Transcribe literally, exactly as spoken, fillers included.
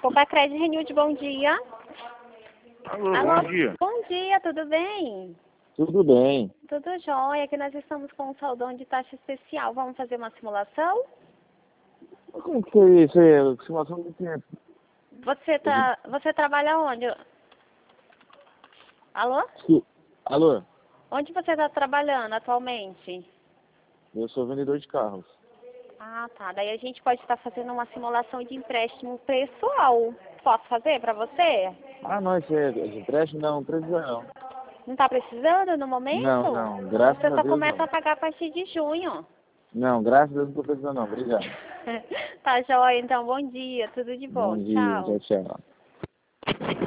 Poupa Crédito Renilde, bom dia. Alô, Alô, bom dia. bom dia, tudo bem? Tudo bem. Tudo jóia, que nós estamos com um saldão de taxa especial. Vamos fazer uma simulação? Mas como que é isso aí? Simulação do tempo. Você, tá, você trabalha onde? Alô? Sim. Alô, Onde você está trabalhando atualmente? eu sou vendedor de carros. Ah, tá. Daí a gente pode estar fazendo uma simulação de empréstimo pessoal. Posso fazer para você? Ah, não, isso é de empréstimo? Não, não precisa não. Não está precisando no momento? Não, não, graças Você a só Deus começa não. a pagar a partir de junho. Não, graças a Deus não estou precisando não, obrigado. Tá jóia, então. Bom dia. Tudo de Bom bom. dia, Tchau. tchau, tchau.